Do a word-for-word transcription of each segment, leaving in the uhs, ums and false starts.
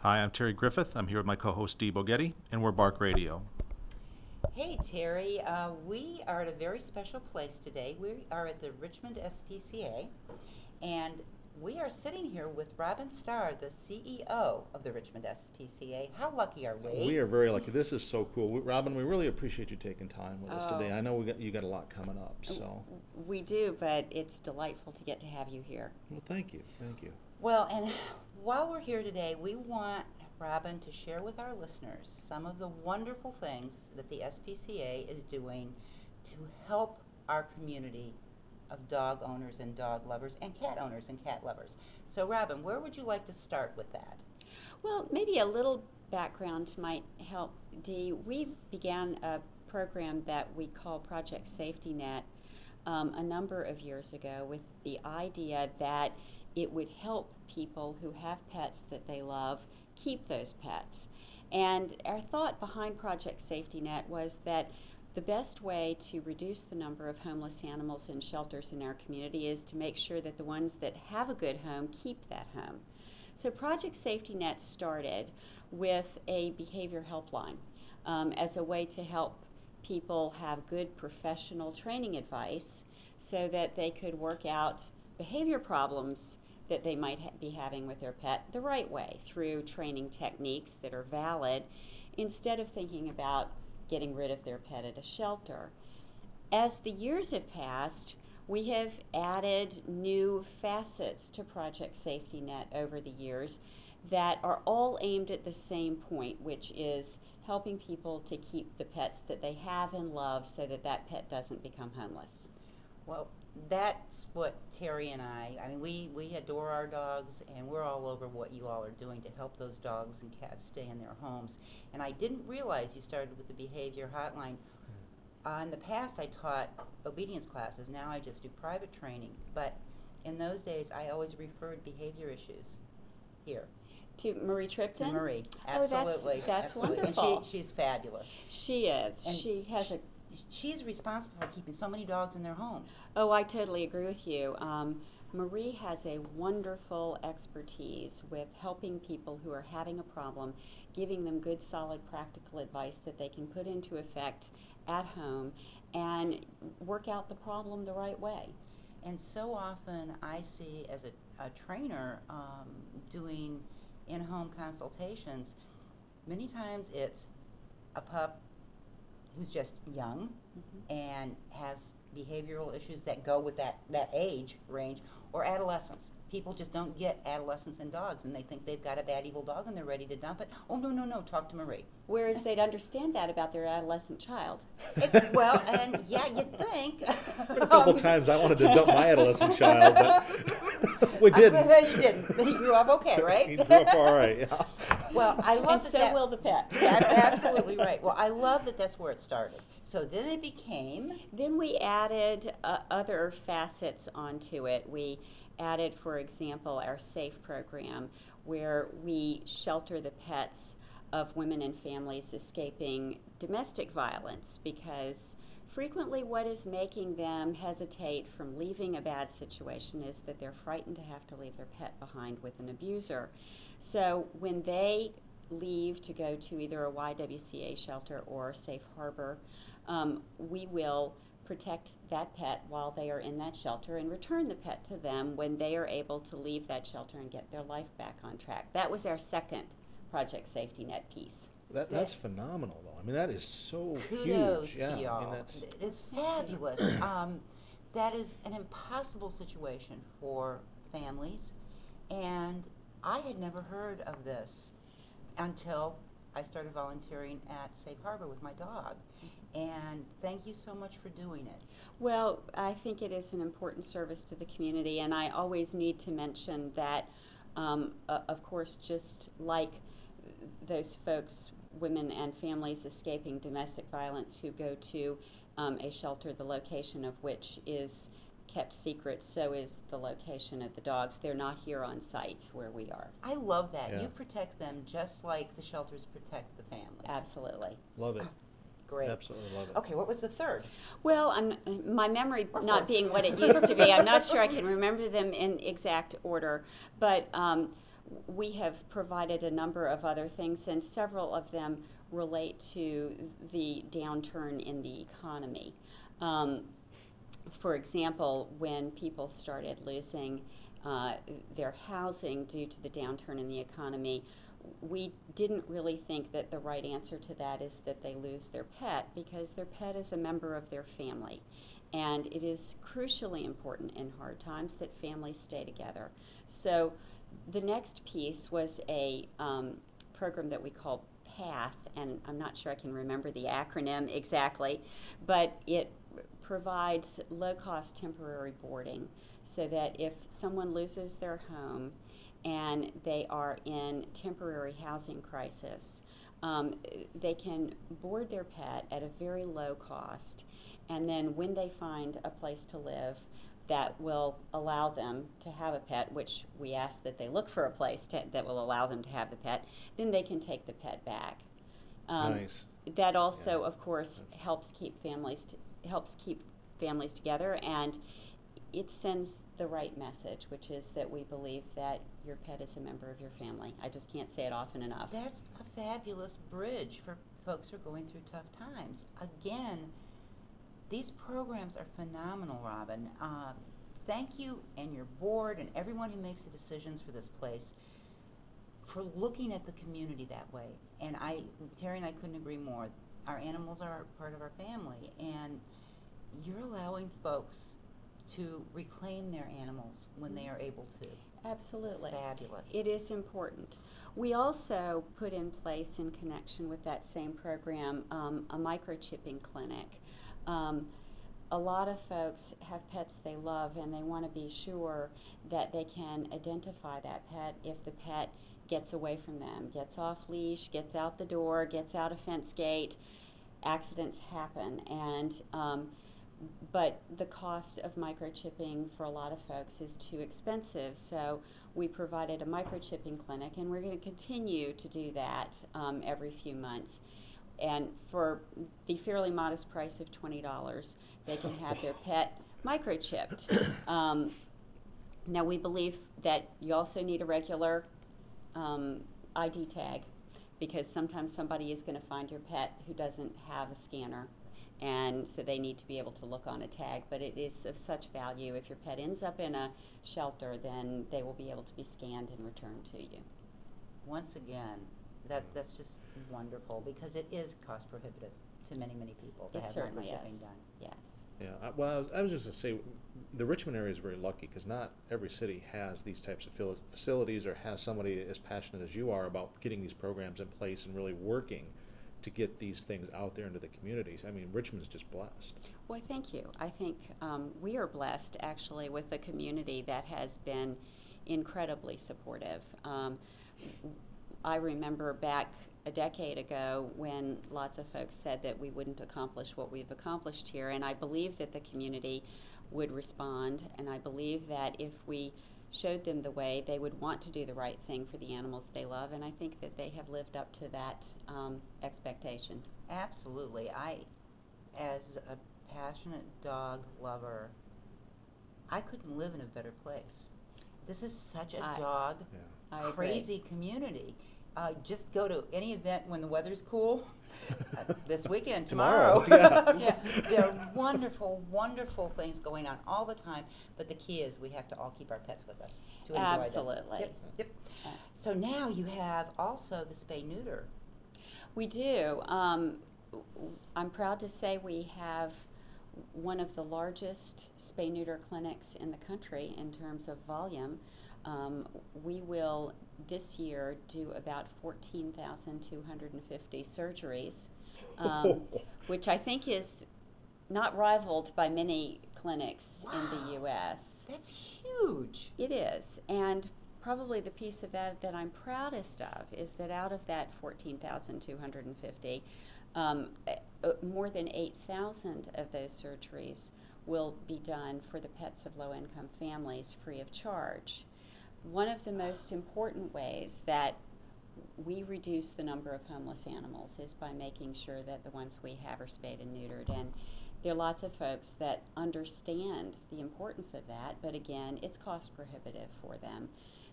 Hi, I'm Terry Griffith. I'm here with my co-host Dee Bogetti, and we're Bark Radio. Hey Terry, uh, we are at a very special place today. We are at the Richmond S P C A, and we are sitting here with Robin Starr, the C E O of the Richmond S P C A. How lucky are we? We are very lucky. This is so cool. We, Robin, we really appreciate you taking time with us Oh. today. I know we got, you got a lot coming up, so. We do, but it's delightful to get to have you here. Well, thank you. Thank you. Well, and while we're here today, we want Robin to share with our listeners some of the wonderful things that the S P C A is doing to help our community of dog owners and dog lovers and cat owners and cat lovers. So Robin, where would you like to start with that? Well, maybe a little background might help, Dee. We began a program that we call Project Safety Net um, a number of years ago with the idea that it would help people who have pets that they love keep those pets. And our thought behind Project Safety Net was that the best way to reduce the number of homeless animals in shelters in our community is to make sure that the ones that have a good home keep that home. So Project Safety Net started with a behavior helpline um, as a way to help people have good professional training advice so that they could work out behavior problems that they might ha- be having with their pet the right way through training techniques that are valid instead of thinking about getting rid of their pet at a shelter. As the years have passed, we have added new facets to Project Safety Net over the years that are all aimed at the same point, which is helping people to keep the pets that they have and love so that that pet doesn't become homeless. Well, that's what Terry and I, I mean, we, we adore our dogs, and we're all over what you all are doing to help those dogs and cats stay in their homes. And I didn't realize you started with the behavior hotline. Uh, in the past, I taught obedience classes. Now I just do private training. But in those days, I always referred behavior issues here To Marie to Tripton? Marie. Oh, that's- Absolutely. that's absolutely. wonderful. And she, she's fabulous. She is. And she has a She's responsible for keeping so many dogs in their homes. Oh, I totally agree with you. Um, Marie has a wonderful expertise with helping people who are having a problem, giving them good, solid, practical advice that they can put into effect at home and work out the problem the right way. And so often I see as a, a trainer um, doing in-home consultations, many times it's a pup who's just young Mm-hmm. and has behavioral issues that go with that, that age range, or adolescents. People just don't get adolescents and dogs, and they think they've got a bad evil dog and they're ready to dump it. Oh, no, no, no, talk to Marie. Whereas they'd understand that about their adolescent child. It, well, and yeah, you'd think. A couple Um, times I wanted to dump my adolescent child, but we I'm didn't. glad you didn't. He grew up okay, right? He grew up all right, yeah. Well, I love And that so that, will the pet. That's absolutely right. Well, I love that that's where it started. So then it became, Then we added uh, other facets onto it. We added, for example, our SAFE program, where we shelter the pets of women and families escaping domestic violence, because frequently what is making them hesitate from leaving a bad situation is that they're frightened to have to leave their pet behind with an abuser. So when they leave to go to either a Y W C A shelter or a safe harbor, um, we will protect that pet while they are in that shelter and return the pet to them when they are able to leave that shelter and get their life back on track. That was our second Project Safety Net piece. That, that's phenomenal, though. I mean, that is so kudos huge. Yeah, to y'all. I mean, that's, It's fabulous. um, that is an impossible situation for families, and I had never heard of this until I started volunteering at Safe Harbor with my dog. And thank you so much for doing it. Well, I think it is an important service to the community, and I always need to mention that, um, uh, of course, just like those folks, women and families escaping domestic violence who go to um, a shelter, the location of which is kept secret, so is the location of the dogs. They're not here on site where we are. I love that. Yeah. You protect them just like the shelters protect the families. Absolutely. love it. Great. Absolutely love it. Okay, what was the third? Well, I'm, my memory Or not four. being what it used to be, I'm not sure I can remember them in exact order. But um, we have provided a number of other things, and several of them relate to the downturn in the economy. Um, for example, when people started losing uh, their housing due to the downturn in the economy, we didn't really think that the right answer to that is that they lose their pet, because their pet is a member of their family. And it is crucially important in hard times that families stay together. So the next piece was a um, program that we call PATH, and I'm not sure I can remember the acronym exactly, but it provides low-cost temporary boarding so that if someone loses their home and they are in temporary housing crisis, um, they can board their pet at a very low cost, and then when they find a place to live that will allow them to have a pet, which we ask that they look for a place to, that will allow them to have the pet, then they can take the pet back. Um, Nice. That also, Yeah. of course, That's- helps keep families to, helps keep families together, and it sends the right message, which is that we believe that your pet is a member of your family. I just can't say it often enough. That's a fabulous bridge for folks who are going through tough times. Again, these programs are phenomenal, Robin. Um, thank you and your board and everyone who makes the decisions for this place for looking at the community that way. And I, Terry and I couldn't agree more. Our animals are part of our family, and you're allowing folks to reclaim their animals when they are able to. Absolutely. It's fabulous. It is important. We also put in place, in connection with that same program, um, a microchipping clinic. Um, a lot of folks have pets they love, and they want to be sure that they can identify that pet if the pet gets away from them, gets off leash, gets out the door, gets out a fence gate. Accidents happen, and um, but the cost of microchipping for a lot of folks is too expensive. So we provided a microchipping clinic, and we're going to continue to do that um, every few months. And for the fairly modest price of twenty dollars, they can have their pet microchipped. Um, now, we believe that you also need a regular um, I D tag, because sometimes somebody is going to find your pet who doesn't have a scanner, and so they need to be able to look on a tag. But it is of such value. If your pet ends up in a shelter, then they will be able to be scanned and returned to you. Once again, that that's just wonderful, because it is cost prohibitive to many, many people to It have certainly microchipping is. done. Yes. Yeah, I, well, I was, I was just gonna say, the Richmond area is very lucky, because not every city has these types of fili- facilities, or has somebody as passionate as you are about getting these programs in place and really working to get these things out there into the communities. I mean, Richmond's just blessed. Well, thank you. I think um, we are blessed, actually, with a community that has been incredibly supportive. Um, I remember back a decade ago when lots of folks said that we wouldn't accomplish what we've accomplished here, and I believe that the community would respond, and I believe that if we showed them the way, they would want to do the right thing for the animals they love, and I think that they have lived up to that um, expectation. Absolutely. I, as a passionate dog lover, I couldn't live in a better place. This is such a I- dog Yeah. I agree. crazy community. Uh, just go to any event when the weather's cool. Uh, this weekend, tomorrow. Tomorrow, yeah. There are wonderful, wonderful things going on all the time. But the key is we have to all keep our pets with us to enjoy them. Absolutely. Yep, yep. Uh, So now you have also the spay neuter. We do. Um, w- I'm proud to say we have one of the largest spay neuter clinics in the country in terms of volume. Um, we will this year do about fourteen thousand two hundred fifty surgeries, um, which I think is not rivaled by many clinics in the U S. That's huge. It is, and probably the piece of that that I'm proudest of is that out of that fourteen thousand two hundred fifty, um, uh, more than eight thousand of those surgeries will be done for the pets of low-income families free of charge. One of the most important ways that we reduce the number of homeless animals is by making sure that the ones we have are spayed and neutered. And there are lots of folks that understand the importance of that, but again, it's cost prohibitive for them.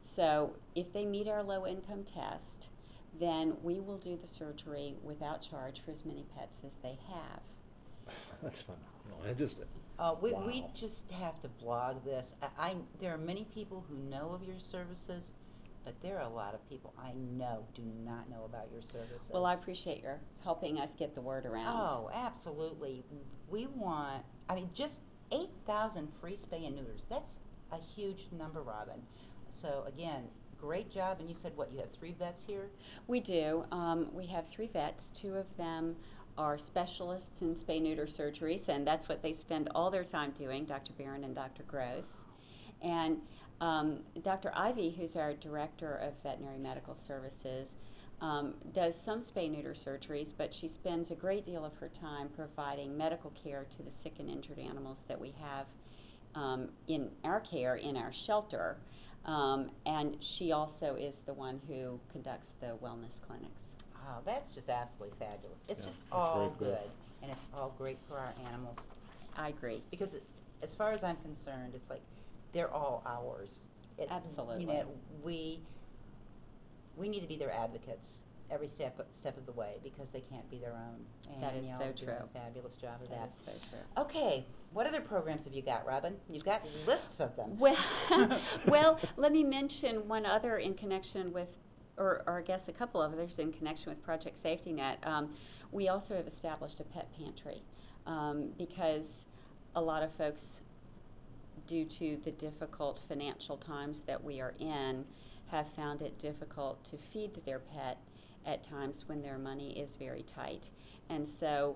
So if they meet our low income test, then we will do the surgery without charge for as many pets as they have. That's phenomenal. I just, Uh, we, we Wow. just have to blog this. I, I, there are many people who know of your services, but there are a lot of people I know do not know about your services. Well, I appreciate your helping us get the word around. Oh, absolutely. We want, I mean, just eight thousand free spay and neuters. That's a huge number, Robin. So again, great job. And you said, what, you have three vets here? We do. Um, we have three vets. Two of them are specialists in spay-neuter surgeries, and that's what they spend all their time doing, Doctor Barron and Doctor Gross. And um, Doctor Ivy, who's our Director of Veterinary Medical Services, um, does some spay-neuter surgeries, but she spends a great deal of her time providing medical care to the sick and injured animals that we have um, in our care, in our shelter. Um, and she also is the one who conducts the wellness clinics. Oh, that's just absolutely fabulous. It's Yeah, just that's all very good. good, and it's all great for our animals. I agree. Because it, as far as I'm concerned, it's like they're all ours. It, Absolutely. You know, we we need to be their advocates every step step of the way because they can't be their own. And That is y'all so are doing true. a fabulous job of That that. is so true. Okay, what other programs have you got, Robin? You've got lists of them. Well, well, let me mention one other in connection with, or, or I guess a couple of others in connection with Project Safety Net. Um, we also have established a pet pantry um, because a lot of folks, due to the difficult financial times that we are in, have found it difficult to feed their pet at times when their money is very tight. And so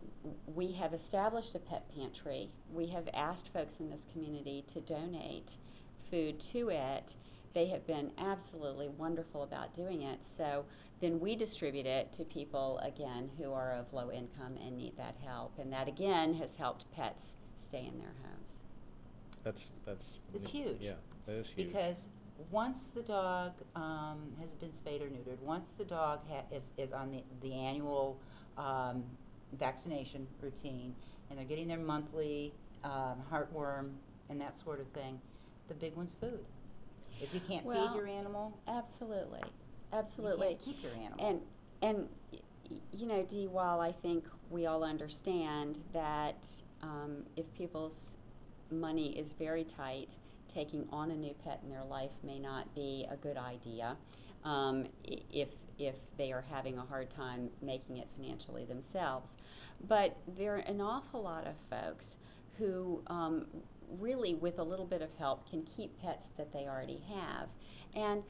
we have established a pet pantry. We have asked folks in this community to donate food to it. They have been absolutely wonderful about doing it. So then we distribute it to people, again, who are of low income and need that help. And that, again, has helped pets stay in their homes. that's, that's. It's huge. Yeah, that is huge. Because once the dog um, has been spayed or neutered, once the dog ha- is, is on the, the annual um, vaccination routine, and they're getting their monthly um, heartworm and that sort of thing, the big one's food. If you can't Well, feed your animal, Absolutely, you absolutely. can't keep your animal. And and y- y- you know, Dee, while I think we all understand that um, if people's money is very tight, taking on a new pet in their life may not be a good idea. Um, i- if if they are having a hard time making it financially themselves, but there are an awful lot of folks who um, really, with a little bit of help, can keep pets that they already have, and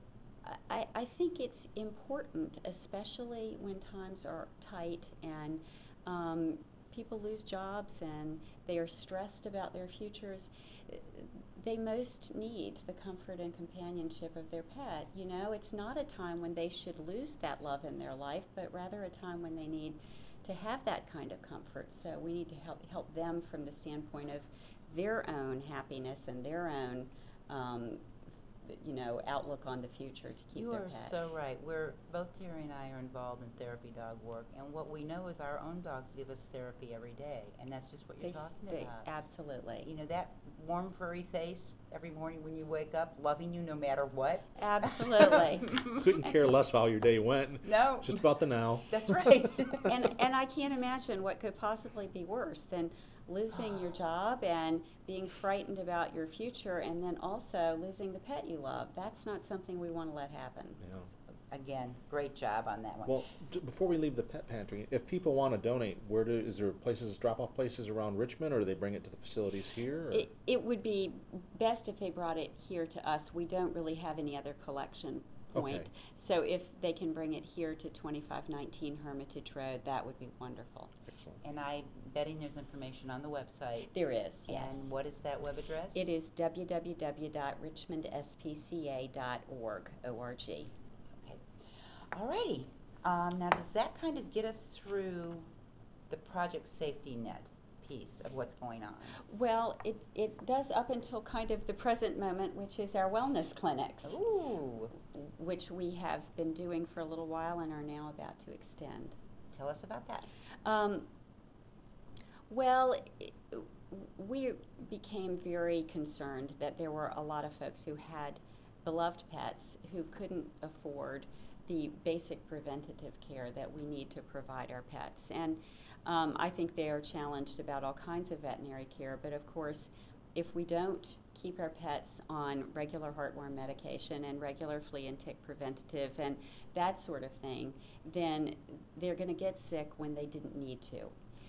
I, I think it's important, especially when times are tight and um, people lose jobs and they are stressed about their futures. They most need the comfort and companionship of their pet. You know, it's not a time when they should lose that love in their life, but rather a time when they need to have that kind of comfort. So we need to help help them from the standpoint of their own happiness and their own um, you know, outlook on the future to keep You their are pet. so right. We're both Terry and I are involved in therapy dog work, and what we know is our own dogs give us therapy every day, and that's just what They you're s- talking they- about. absolutely. You know, that warm furry face every morning when you wake up, loving you no matter what. Absolutely. Couldn't care less how your day went. No. Just about the now. That's right. and and I can't imagine what could possibly be worse than losing your job and being frightened about your future, and then also losing the pet you love. That's not something we want to let happen. Yeah. Again, great job on that one. Well, d- before we leave the pet pantry, if people want to donate, where do, is there places, drop-off places around Richmond, or do they bring it to the facilities here? Or? It, it would be best if they brought it here to us. We don't really have any other collection point. Okay. So if they can bring it here to twenty-five nineteen Hermitage Road, that would be wonderful. Excellent. And I'm betting there's information on the website. There is, yes. And what is that web address? It is w w w dot richmond s p c a dot org, O R G. Okay. Alrighty. Um, now, does that kind of get us through the Project Safety Net piece of what's going on? Well, it, it does up until kind of the present moment, which is our wellness clinics, Ooh. which we have been doing for a little while and are now about to extend. Tell us about that. Um, well, i- we became very concerned that there were a lot of folks who had beloved pets who couldn't afford the basic preventative care that we need to provide our pets. And um, I think they are challenged about all kinds of veterinary care, but of course, if we don't keep our pets on regular heartworm medication and regular flea and tick preventative and that sort of thing, then they're going to get sick when they didn't need to.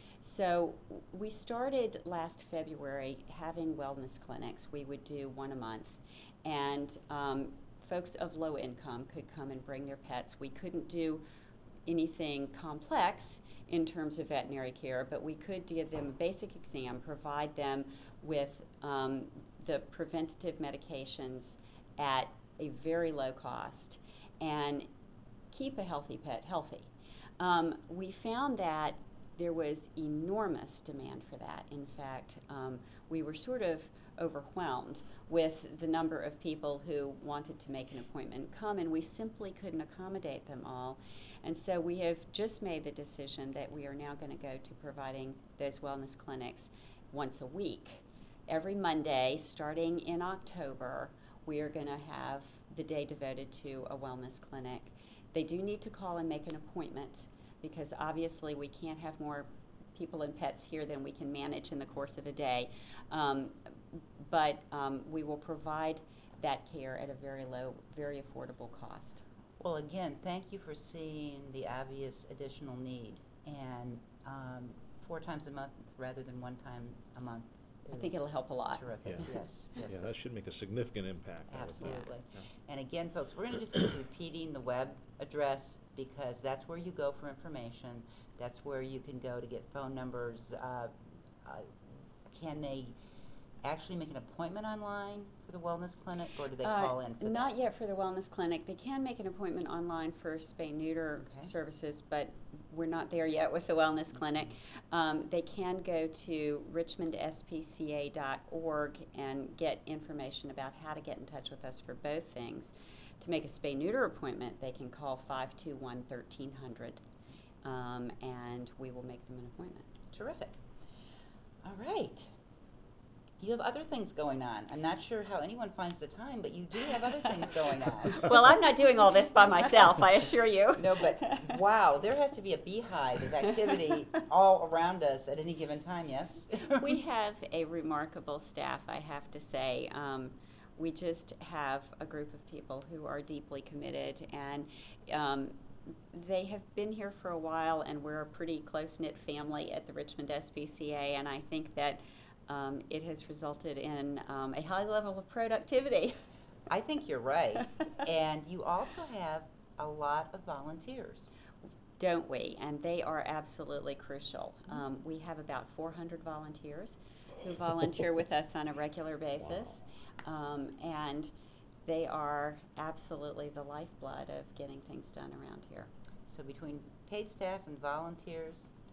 So we started last February having wellness clinics. We would do one a month, and um, folks of low income could come and bring their pets. We couldn't do anything complex in terms of veterinary care, but we could give them a basic exam, provide them with um, the preventative medications at a very low cost, and keep a healthy pet healthy. Um, we found that there was enormous demand for that. In fact, um, we were sort of overwhelmed with the number of people who wanted to make an appointment and come, and we simply couldn't accommodate them all. And so we have just made the decision that we are now going to go to providing those wellness clinics once a week. Every Monday, starting in October, we are going to have the day devoted to a wellness clinic. They do need to call and make an appointment, because obviously we can't have more people and pets here than we can manage in the course of a day. Um, but um, we will provide that care at a very low, very affordable cost. Well, again, thank you for seeing the obvious additional need. And um, four times a month rather than one time a month I think it'll help a lot. Terrific, Yeah. yes, yes. Yeah, that should make a significant impact. I would think. Absolutely. Yeah. And again, folks, we're going to just keep repeating the web address, because that's where you go for information. That's where you can go to get phone numbers. Uh, uh, can they actually make an appointment online for the wellness clinic, or do they Uh, call in for Not that? yet for the wellness clinic. They can make an appointment online for spay-neuter Okay. services, but we're not there yet with the wellness clinic. Um, they can go to richmond s p c a dot org and get information about how to get in touch with us for both things. To make a spay-neuter appointment, they can call five two one, one three zero zero, um, and we will make them an appointment. Terrific. All right. You have other things going on. I'm not sure how anyone finds the time, but you do have other things going on. Well, I'm not doing all this by myself, I assure you. No, but wow, there has to be a beehive of activity all around us at any given time, yes? We have a remarkable staff, I have to say. Um, we just have a group of people who are deeply committed, and um, they have been here for a while, and we're a pretty close-knit family at the Richmond S P C A, and I think that um, it has resulted in um, a high level of productivity. I think you're right. And you also have a lot of volunteers. Don't we? And they are absolutely crucial. Um, we have about four hundred volunteers who volunteer with us on a regular basis, um, and they are absolutely the lifeblood of getting things done around here. So between paid staff and volunteers,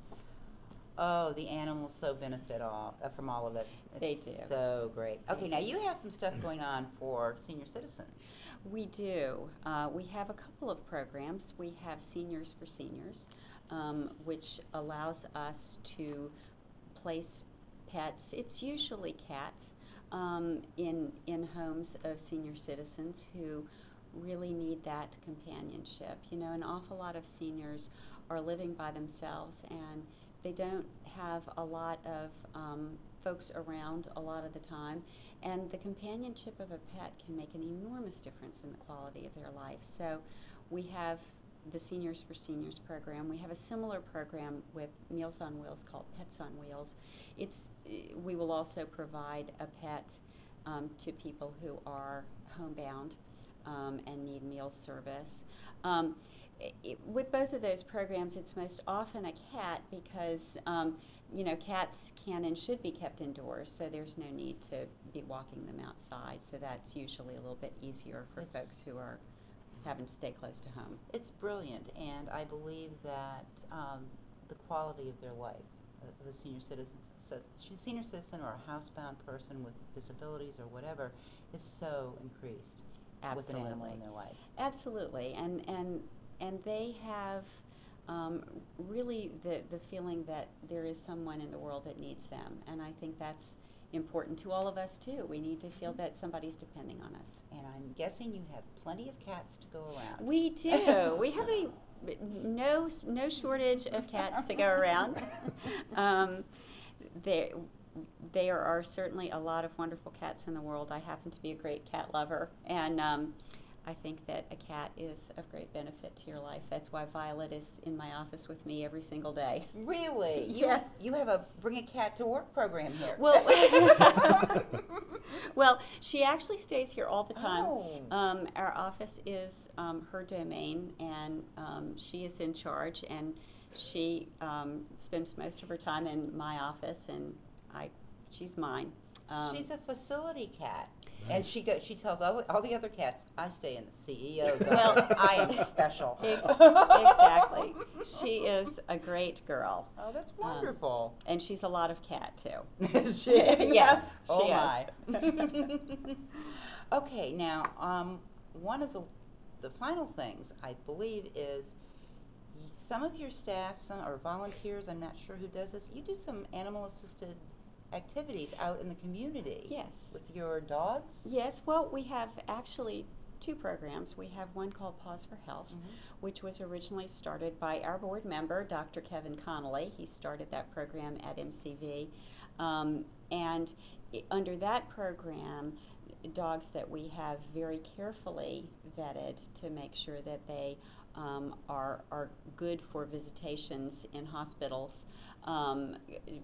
oh, the animals so benefit all uh, from all of it. They It's do. So great. They Okay, now do. you have some stuff going on for senior citizens. We do. Uh, we have a couple of programs. We have Seniors for Seniors, um, which allows us to place pets, it's usually cats, um, in, in homes of senior citizens who really need that companionship. You know, an awful lot of seniors are living by themselves, and they don't have a lot of um, folks around a lot of the time, and the companionship of a pet can make an enormous difference in the quality of their life. So we have the Seniors for Seniors program. We have a similar program with Meals on Wheels called Pets on Wheels. It's, we will also provide a pet um, to people who are homebound um, and need meal service. Um, It, with both of those programs, it's most often a cat because, um, you know, cats can and should be kept indoors, so there's no need to be walking them outside. So that's usually a little bit easier for It's- folks who are having to stay close to home. It's brilliant, and I believe that um, the quality of their life, uh, of a senior citizen, so senior citizen or a housebound person with disabilities or whatever, is so increased with an animal in Absolutely. their life. Absolutely, and and and they have um, really the the feeling that there is someone in the world that needs them, and I think that's important to all of us too. We need to feel that somebody's depending on us. And I'm guessing you have plenty of cats to go around. We do. We have a no no shortage of cats to go around. Um, they, there are certainly a lot of wonderful cats in the world. I happen to be a great cat lover, and um, I think that a cat is of great benefit to your life. That's why Violet is in my office with me every single day. Really? You, Yes. You have a Bring a Cat to Work program here. Well, well, she actually stays here all the time. Oh. Um, our office is um, her domain, and um, she is in charge, and she um, spends most of her time in my office, and I, she's mine. Um, She's a facility cat. And she go, she tells all, the- all the other cats, I stay in the C E O's Well- office. I am special. Ex- exactly. She is a great girl, Oh, that's wonderful. and she's a lot of cat too. Is she? Yes, Oh she my. Okay, now, um, one of the, the final things, I believe, is y- some of your staff, some, or volunteers, I'm not sure who does this, you do some animal-assisted activities out in the community. Yes. With your dogs? Yes, well, we have actually two programs. We have one called Pause for Health, Mhm. which was originally started by our board member, Doctor Kevin Connolly. He started that program at M C V. Um, and i- under that program, dogs that we have very carefully vetted to make sure that they um, are, are good for visitations in hospitals, um,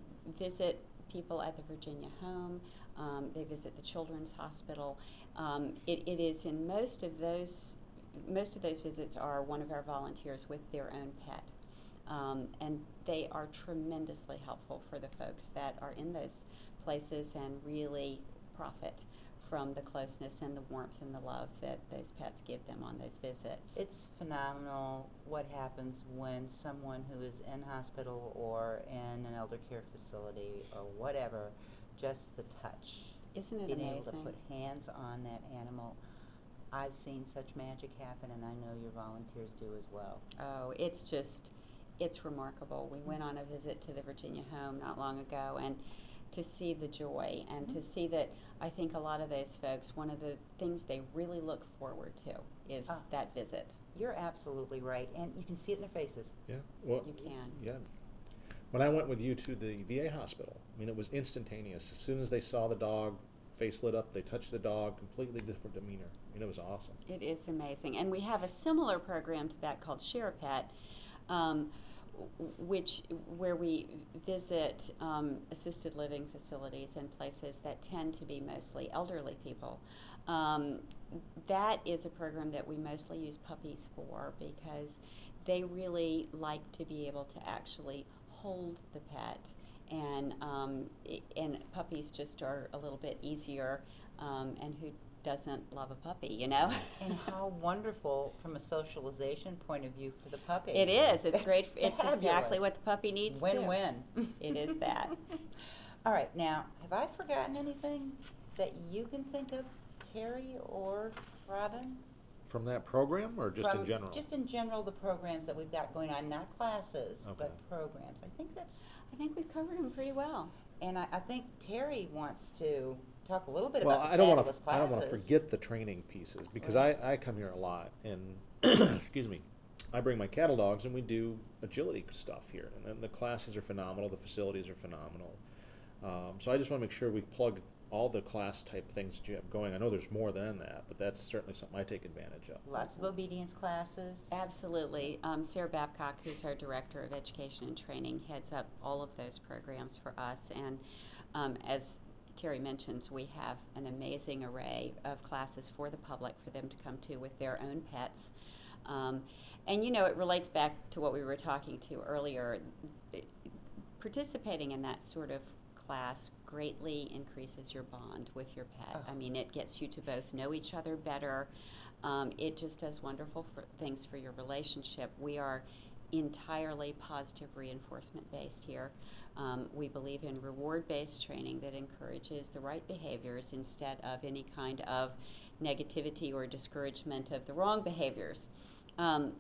visit people at the Virginia home, um, they visit the Children's Hospital. Um, it, it is in most of those, most of those visits are one of our volunteers with their own pet. Um, and they are tremendously helpful for the folks that are in those places and really profit from the closeness and the warmth and the love that those pets give them on those visits. It's phenomenal what happens when someone who is in hospital or in an elder care facility or whatever, just the touch. Isn't it Being amazing? able to put hands on that animal. I've seen such magic happen, and I know your volunteers do as well. Oh, it's just, it's remarkable. We went on a visit to the Virginia home not long ago, and to see the joy and to see that I think a lot of those folks, one of the things they really look forward to is Ah. that visit. You're absolutely right, and you can see it in their faces. Yeah, well, You can. yeah. When I went with you to the V A hospital, I mean, it was instantaneous. As soon as they saw the dog, face lit up, they touched the dog, completely different demeanor. I mean, it was awesome. It is amazing. And we have a similar program to that called Share a Pet, um, w- which where we visit um, assisted living facilities and places that tend to be mostly elderly people. Um, that is a program that we mostly use puppies for because they really like to be able to actually hold the pet, and um, i- and puppies just are a little bit easier, um, and who doesn't love a puppy, you know? And how wonderful from a socialization point of view for the puppy. It is. It's That's great. f- It's exactly fabulous. what the puppy needs too. Win-win. It is that. All right, now, have I forgotten anything that you can think of, Terry or Robin? From that program or just in From- general? Just in general, the programs that we've got going on, not classes, Okay. but programs. I think that's, I think we've covered them pretty well. and I, I think Terry wants to talk a little bit Well, about the I don't want fabulous to. classes. I don't want to forget the training pieces because Right. I, I come here a lot and excuse me, I bring my cattle dogs and we do agility stuff here, and then the classes are phenomenal. The facilities are phenomenal. Um, so I just want to make sure we plug all the class type things that you have going. I know there's more than that, but that's certainly something I take advantage of. Lots of obedience classes. Absolutely. Um, Sarah Babcock, who's our Director of Education and Training, heads up all of those programs for us. And um, as Terry mentions, we have an amazing array of classes for the public for them to come to with their own pets. Um, and, you know, it relates back to what we were talking to earlier. It- participating in that sort of class greatly increases your bond with your pet. Oh. I mean, it gets you to both know each other better. Um, it just does wonderful for things for your relationship. We are entirely positive reinforcement based here. Um, we believe in reward based training that encourages the right behaviors instead of any kind of negativity or discouragement of the wrong behaviors. Um,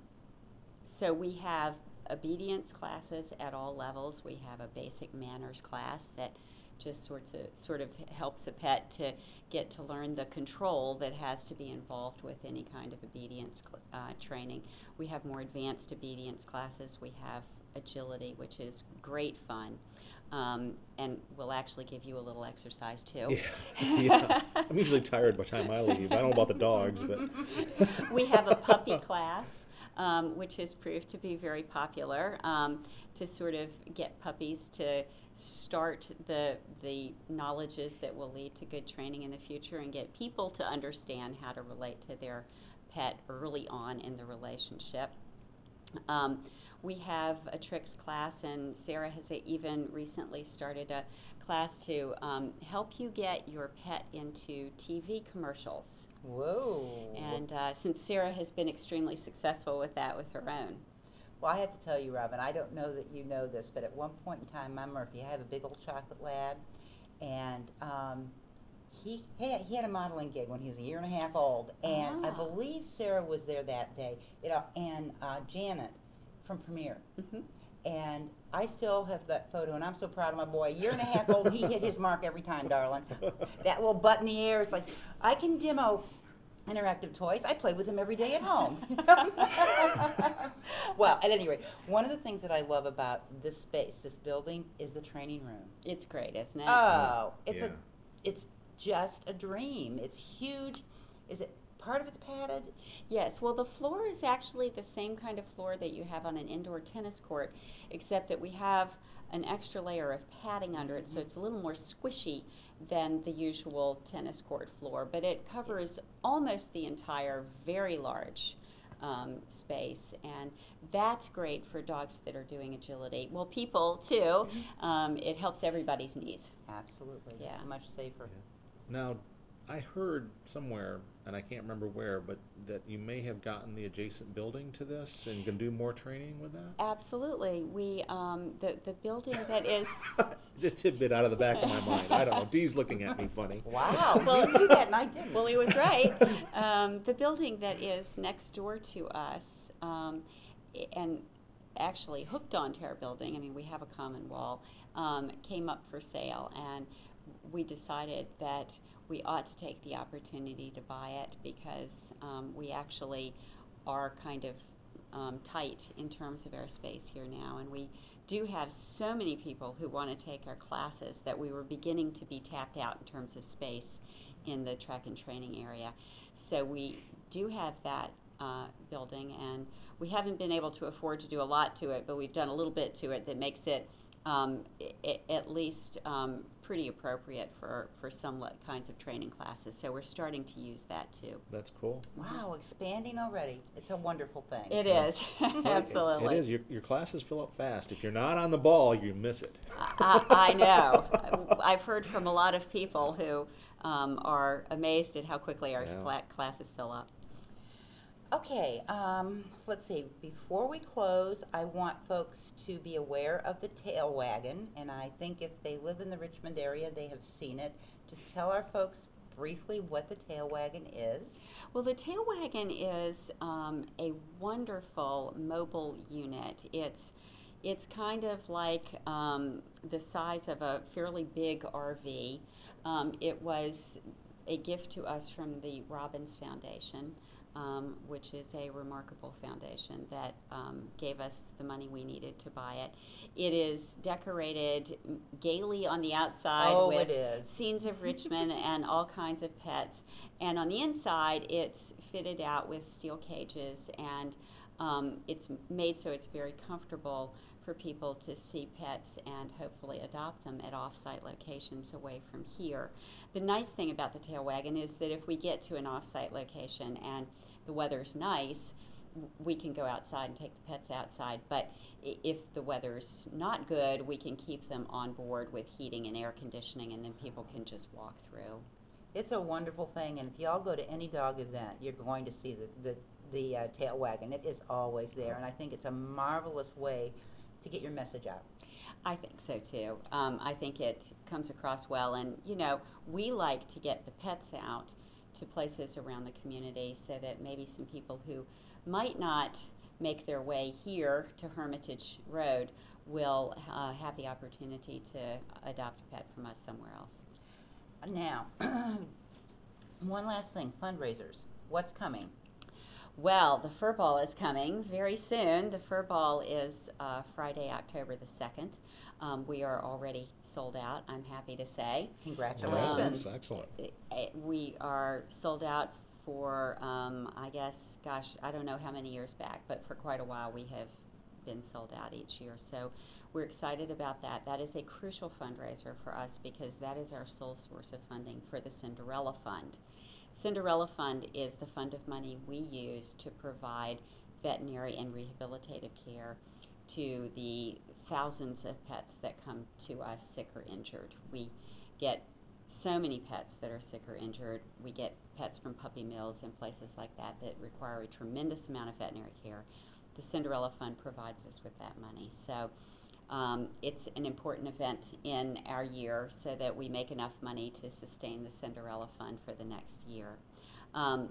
so we have obedience classes at all levels. We have a basic manners class that just sorts of sort of helps a pet to get to learn the control that has to be involved with any kind of obedience cl- uh, training. We have more advanced obedience classes. We have agility, which is great fun. Um, and we'll actually give you a little exercise too. Yeah. Yeah. I'm usually tired by the time I leave. I don't know about the dogs, but We have a puppy class, um, which has proved to be very popular, um, to sort of get puppies to start the the knowledges that will lead to good training in the future, and get people to understand how to relate to their pet early on in the relationship. Um, we have a tricks class, and Sarah has even recently started a class to um, help you get your pet into T V commercials. Whoa. And uh, since Sarah has been extremely successful with that with her own. Well, I have to tell you, Robin, I don't know that you know this, but at one point in time, my Murphy, I have a big old chocolate lab, and um, he had, he had a modeling gig when he was a year and a half old, and I Ah. believe Sarah was there that day, you know, and uh, Janet from Premiere. Mhm. And I still have that photo, and I'm so proud of my boy. A year and a half old, he hit his mark every time, darling. That little butt in the air is like, I can demo interactive toys. I play with him every day at home. Well, at any rate, one of the things that I love about this space, this building, is the training room. It's great, isn't it? Oh, it's Yeah. a, it's just a dream. It's huge. Is it part of it's padded? Yes, well, the floor is actually the same kind of floor that you have on an indoor tennis court, except that we have an extra layer of padding under it, so it's a little more squishy than the usual tennis court floor. But it covers almost the entire very large um, space, and that's great for dogs that are doing agility. Well, people too. Um, it helps everybody's knees. Absolutely. Yeah. Much safer. now, I heard somewhere, and I can't remember where, but that you may have gotten the adjacent building to this and can do more training with that? Absolutely. We um, the the building that is. Just a tidbit out of the back of my mind. I don't know. Dee's looking at me funny. Wow. Well- you knew that, and I didn't. Well, he was right. Um, the building that is next door to us, um, i- and actually hooked onto our building, I mean, we have a common wall, um, came up for sale, and we decided that we ought to take the opportunity to buy it because um, we actually are kind of um, tight in terms of our space here now, and we do have so many people who want to take our classes that we were beginning to be tapped out in terms of space in the track and training area. So we do have that uh, building, and we haven't been able to afford to do a lot to it, but we've done a little bit to it that makes it um, I- I- at least um, pretty appropriate for, for some le- kinds of training classes. So we're starting to use that too. That's cool. Wow, expanding already. It's a wonderful thing. It Yeah. is, It- absolutely. It is. Your, your classes fill up fast. If you're not on the ball, you miss it. I, I know. I've heard from a lot of people who um, are amazed at how quickly our Yeah. cla- classes fill up. Okay, um, let's see. Before we close, I want folks to be aware of the tail wagon, and I think if they live in the Richmond area, they have seen it. Just tell our folks briefly what the tail wagon is. Well, the tail wagon is um, a wonderful mobile unit. It's it's kind of like um, the size of a fairly big R V. Um, it was a gift to us from the Robbins Foundation, um, which is a remarkable foundation that um, gave us the money we needed to buy it. It is decorated gaily on the outside Oh, with it is. scenes of Richmond and all kinds of pets. And on the inside, it's fitted out with steel cages, and um, it's made so it's very comfortable for people to see pets and hopefully adopt them at off-site locations away from here. The nice thing about the tail wagon is that if we get to an off-site location and the weather's nice, w- we can go outside and take the pets outside. But i- if the weather's not good, we can keep them on board with heating and air conditioning, and then people can just walk through. It's a wonderful thing, and if y'all go to any dog event, you're going to see the, the, the uh, tail wagon. It is always there, and I think it's a marvelous way to get your message out. I think so too. Um, I think it comes across well, and you know, we like to get the pets out to places around the community so that maybe some people who might not make their way here to Hermitage Road will uh, have the opportunity to adopt a pet from us somewhere else. Now, one last thing, fundraisers. What's coming? Well, the Fur Ball is coming very soon. The Fur Ball is uh, Friday, October the second. Um, we are already sold out, I'm happy to say. Congratulations. That's excellent. It- it- we are sold out for, um, I guess, gosh, I don't know how many years back, but for quite a while we have been sold out each year. So we're excited about that. That is a crucial fundraiser for us because that is our sole source of funding for the Cinderella Fund. Cinderella Fund is the fund of money we use to provide veterinary and rehabilitative care to the thousands of pets that come to us sick or injured. We get so many pets that are sick or injured. We get pets from puppy mills and places like that that require a tremendous amount of veterinary care. The Cinderella Fund provides us with that money. So um, it's an important event in our year so that we make enough money to sustain the Cinderella Fund for the next year. Um,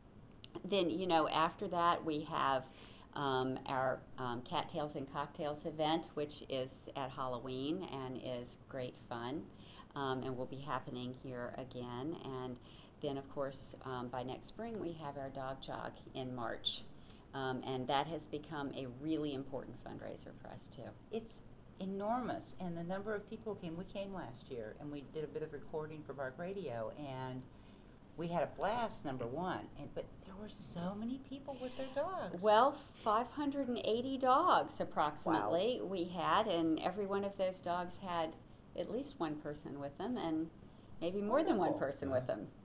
then, you know, after that we have um, our um, Cattails and Cocktails event, which is at Halloween and is great fun. Um, and will be happening here again. And then, of course, um, by next spring, we have our dog jog in March. Um, and that has become a really important fundraiser for us, too. It's enormous, and the number of people came. We came last year, and we did a bit of recording for Bark Radio, and we had a blast, number one. And but there were so many people with their dogs. Well, five hundred eighty dogs approximately we had, and every one of those dogs had at least one person with them, and maybe more than one Wonderful. person with them.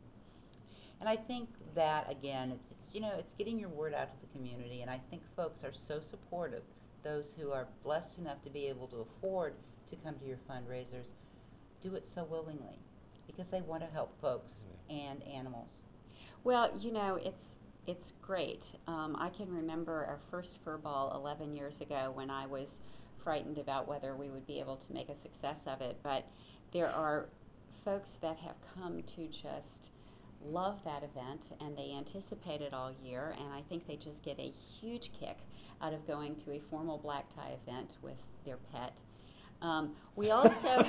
And I think that, again, it's, it's, you know, it's getting your word out to the community, and I think folks are so supportive. Those who are blessed enough to be able to afford to come to your fundraisers do it so willingly because they want to help folks and animals. Well, you know, it's it's great. Um, I can remember our first fur ball eleven years ago when I was frightened about whether we would be able to make a success of it, but there are folks that have come to just love that event, and they anticipate it all year, and I think they just get a huge kick out of going to a formal black tie event with their pet. Um, we also,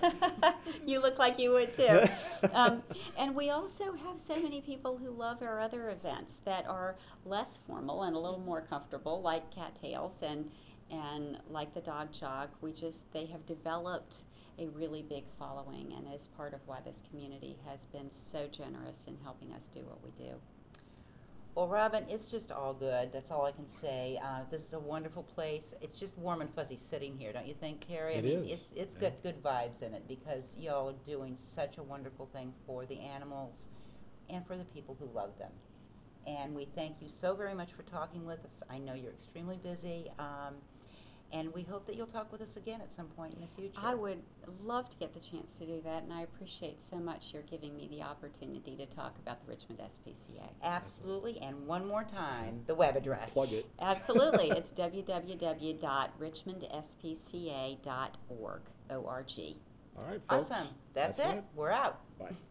you look like you would too. Um, and we also have so many people who love our other events that are less formal and a little more comfortable, like Cattails and and like the dog jog. We just, they have developed a really big following, and is part of why this community has been so generous in helping us do what we do. Well, Robin, it's just all good. That's all I can say. Uh, this is a wonderful place. It's just warm and fuzzy sitting here, don't you think, Terry? I It mean, is, It's it's yeah. got good vibes in it because y'all are doing such a wonderful thing for the animals and for the people who love them. And we thank you so very much for talking with us. I know you're extremely busy, um, and we hope that you'll talk with us again at some point in the future. I would love to get the chance to do that, and I appreciate so much your giving me the opportunity to talk about the Richmond S P C A. Absolutely. And one more time, the web address. Plug it. Absolutely. It's w w w dot richmond s p c a dot org, O R G. All right, folks. Awesome. That's, it. We're out. Bye.